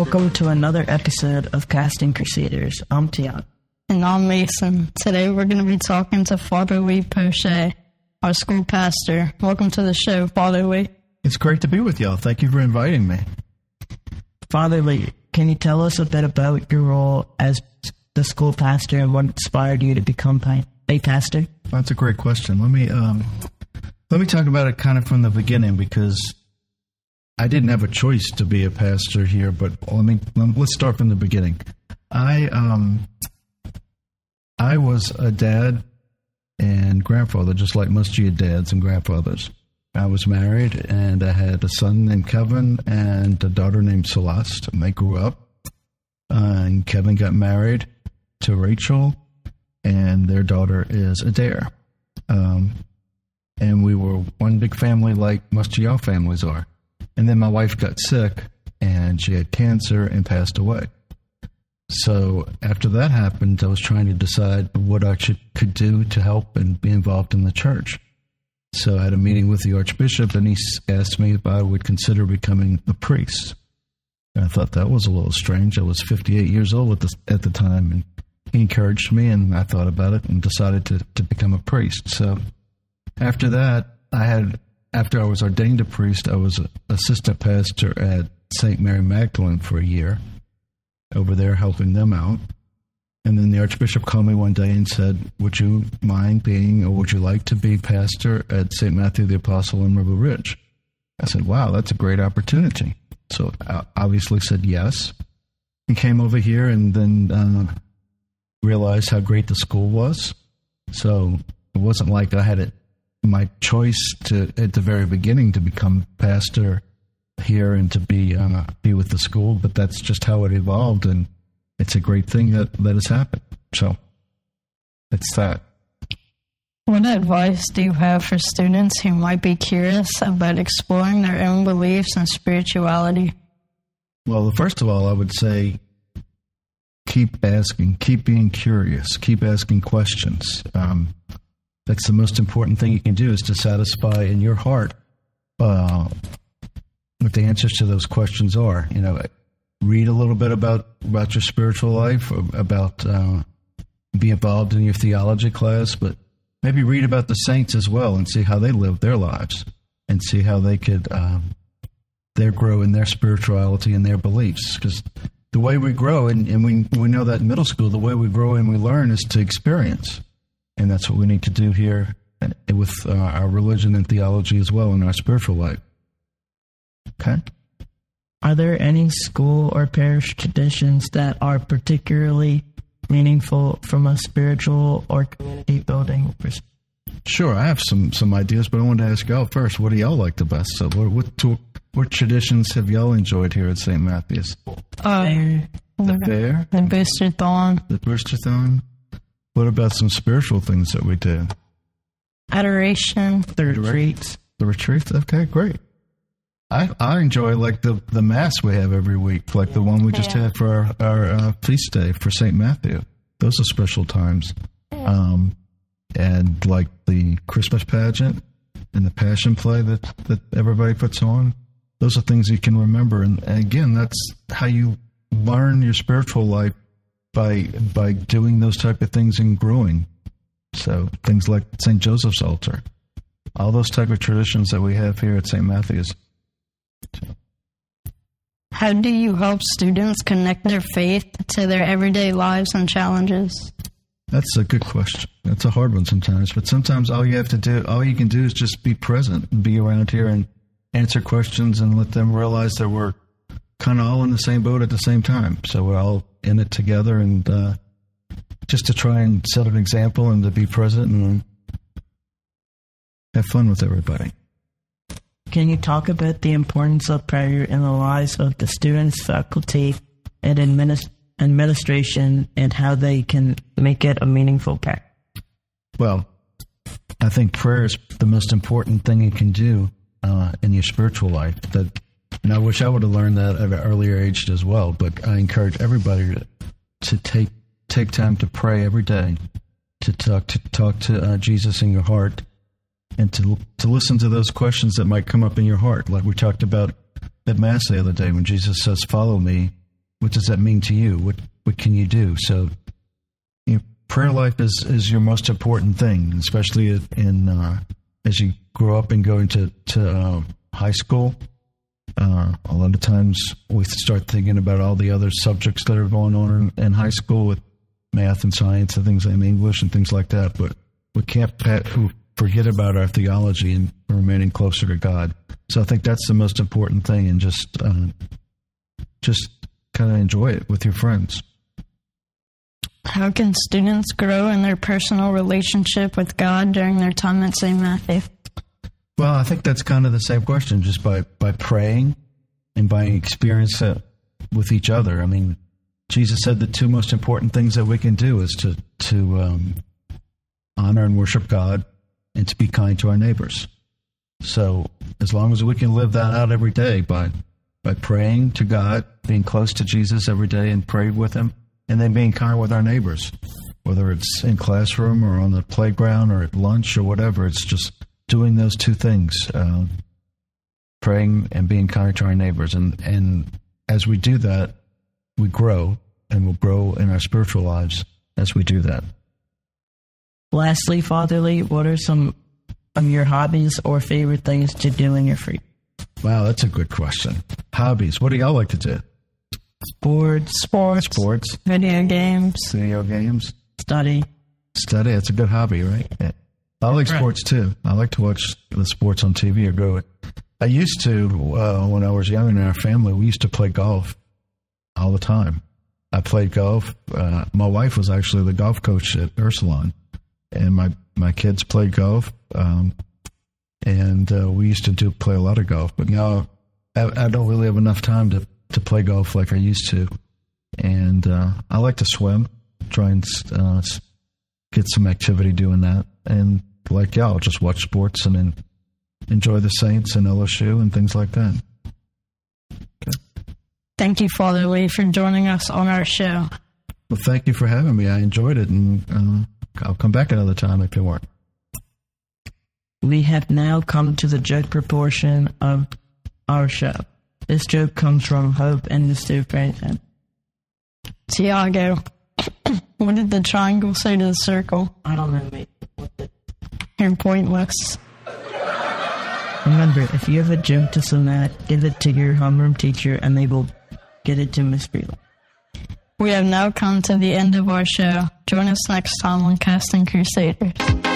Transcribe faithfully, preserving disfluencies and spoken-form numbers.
Welcome to another episode of Casting Crusaders. I'm Tian. And I'm Mason. Today we're going to be talking to Father Lee Poche, our school pastor. Welcome to the show, Father Lee. It's great to be with y'all. Thank you for inviting me. Father Lee, can you tell us a bit about your role as the school pastor and what inspired you to become a pastor? That's a great question. Let me um, let me talk about it kind of from the beginning, because I didn't have a choice to be a pastor here. But let me let's start from the beginning. I um I was a dad and grandfather, just like most of your dads and grandfathers. I was married, and I had a son named Kevin and a daughter named Celeste, and they grew up. Uh, and Kevin got married to Rachel, and their daughter is Adair. Um, and we were one big family like most of y'all families are. And then my wife got sick, and she had cancer and passed away. So after that happened, I was trying to decide what I should, could do to help and be involved in the church. So I had a meeting with the Archbishop, and he asked me if I would consider becoming a priest. And I thought that was a little strange. I was fifty-eight years old at the, at the time, and he encouraged me, and I thought about it and decided to, to become a priest. So after that, I had, after I was ordained a priest, I was an assistant pastor at Saint Mary Magdalene for a year, over there helping them out. And then the Archbishop called me one day and said, would you mind being, or would you like to be pastor at Saint Matthew the Apostle in River Ridge? I said, wow, that's a great opportunity. So I obviously said yes, and came over here, and then uh, realized how great the school was. So it wasn't like I had it, my choice to at the very beginning to become pastor here and to be uh, be with the school, but that's just how it evolved, and it's a great thing that, that has happened. So it's that. What advice do you have for students who might be curious about exploring their own beliefs and spirituality? Well, first of all, I would say keep asking, keep being curious, keep asking questions. Um, that's the most important thing you can do, is to satisfy in your heart uh, what the answers to those questions are. You know, read a little bit about, about your spiritual life, about uh, be involved in your theology class, but maybe read about the saints as well and see how they live their lives, and see how they could um, they grow in their spirituality and their beliefs. Because the way we grow, and, and we we know that in middle school, the way we grow and we learn is to experience, and that's what we need to do here with uh, our religion and theology as well in our spiritual life. Okay. Are there any school or parish traditions that are particularly meaningful from a spiritual or community building perspective? Sure, I have some, some ideas, but I wanted to ask y'all first, what do y'all like the best? So what what, to, what traditions have y'all enjoyed here at Saint Matthew's? Uh, the fair? The Booster-thon. The Booster-thon. What about some spiritual things that we did? Adoration. The retreats. The retreats? Okay, great. I, I enjoy, like, the, the Mass we have every week, like the one we just yeah. had for our, our uh, feast day for Saint Matthew. Those are special times. Um, and, like, the Christmas pageant and the Passion play that, that everybody puts on. Those are things you can remember. And, and again, that's how you learn your spiritual life, by by doing those type of things and growing. So things like Saint Joseph's altar. All those type of traditions that we have here at Saint Matthew's. How do you help students connect their faith to their everyday lives and challenges? That's a good question. That's a hard one sometimes, but sometimes all you have to do, all you can do is just be present and be around here and answer questions and let them realize that we're kind of all in the same boat at the same time. So we're all in it together, and uh, just to try and set an example and to be present and have fun with everybody. Can you talk about the importance of prayer in the lives of the students, faculty, and administ- administration, and how they can make it a meaningful practice? Well, I think prayer is the most important thing you can do uh, in your spiritual life. That, and I wish I would have learned that at an earlier age as well, but I encourage everybody to, to take take time to pray every day, to talk to, talk to uh, Jesus in your heart, and to to listen to those questions that might come up in your heart, like we talked about at Mass the other day when Jesus says, follow me, what does that mean to you? What what can you do? So, you know, prayer life is, is your most important thing, especially in uh, as you grow up and go into to uh, high school. Uh, a lot of times we start thinking about all the other subjects that are going on in, in high school with math and science and things like English and things like that. But we can't forget about our theology and remaining closer to God. So I think that's the most important thing, and just uh, just kind of enjoy it with your friends. How can students grow in their personal relationship with God during their time at Saint Matthew? Well, I think that's kind of the same question, just by, by praying and by experience it with each other. I mean, Jesus said the two most important things that we can do is to, to um, honor and worship God and to be kind to our neighbors. So as long as we can live that out every day by by praying to God, being close to Jesus every day and praying with him, and then being kind with our neighbors, whether it's in classroom or on the playground or at lunch or whatever, it's just doing those two things, uh, praying and being kind to our neighbors. And, and as we do that, we grow, and we'll grow in our spiritual lives as we do that. Lastly, Father Lee, what are some of your hobbies or favorite things to do in your free? Wow, that's a good question. Hobbies. What do y'all like to do? Sports. Sports. Sports. Video games. Video games. Study. Study. That's a good hobby, right? Yeah. I like sports too. I like to watch the sports on T V or go. I used to, uh, when I was younger in our family, we used to play golf all the time. I played golf. Uh, my wife was actually the golf coach at Ursuline, and my, my kids played golf. Um, and uh, we used to do play a lot of golf. But now I, I don't really have enough time to, to play golf like I used to. And uh, I like to swim, try and uh, get some activity doing that. And like y'all, just watch sports and then enjoy the Saints and L S U and things like that. Okay. Thank you, Father Lee, for joining us on our show. Well, thank you for having me. I enjoyed it, and uh, I'll come back another time if you want. We have now come to the joke proportion of our show. This joke comes from Hope and the Stu Franklin. Tiago, what did the triangle say to the circle? I don't know, mate. What the- You're pointless. Remember, if you have a joke to submit, give it to your homeroom teacher and they will get it to Miss Freeland. We have now come to the end of our show. Join us next time on Casting Crusaders.